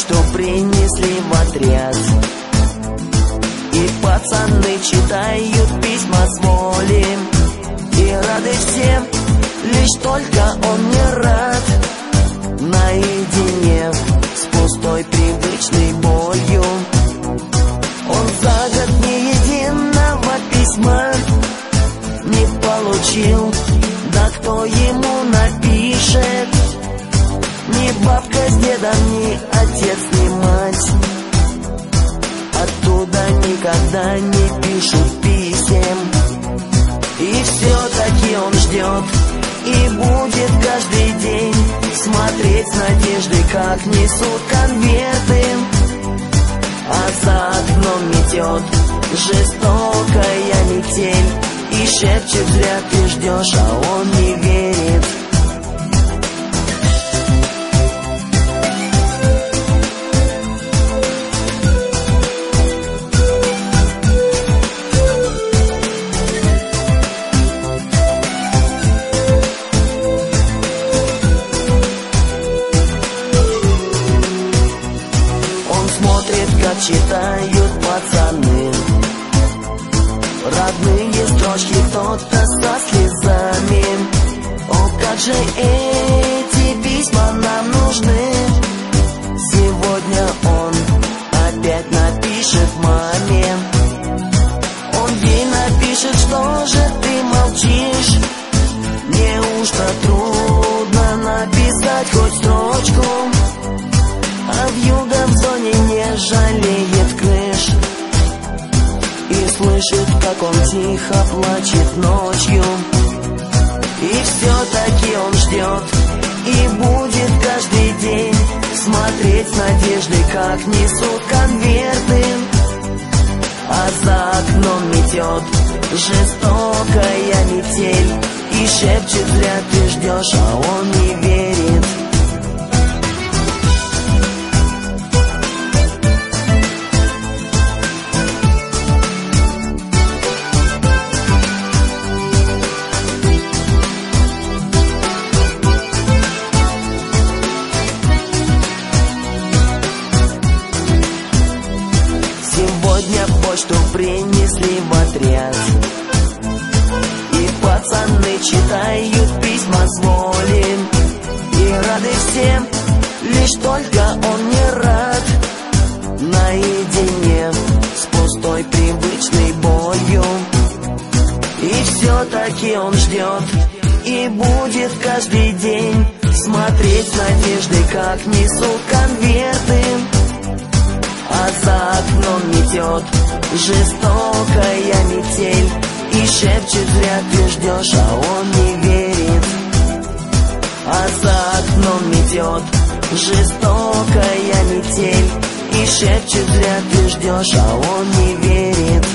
почту принесли в отряд. И пацаны читают письма с воли, и рады всем, лишь только он не рад. Наедине с пустой привычной болью, он за год ни единого письма не получил. Да кто ему напишет? Ни бабка с дедом, ни отец, ни мать. Оттуда никогда не пишут писем. И все-таки он ждет и будет каждый день смотреть с надеждой, как несут конверты. А за окном метет жестокая метель, и шепчет: зря ты ждешь, а он не верит. Как читают пацаны родные строчки, кто-то со слезами. О, как же эти письма нам нужны. Сегодня он опять напишет маме. Он ей напишет: что же ты молчишь? Неужто трудно написать хоть строчку? А вьюга в зоне не жалеет крыш и слышит, как он тихо плачет ночью. И все-таки он ждет и будет каждый день смотреть с надеждой, как несут конверты. А за окном метет жестокая метель, и шепчет: зря ты ждешь, а он не верит. Сегодня почту принесли в отряд, и пацаны читают письма с воли, и рады всем, лишь только он не рад. Наедине с пустой привычной болью, и все-таки он ждет и будет каждый день смотреть с надеждой, как несут конверты. А за окном метет жестокая метель, и шепчет: зря ты ждешь, а он не верит. А за окном метет жестокая метель, и шепчет: зря ты ждешь, а он не верит.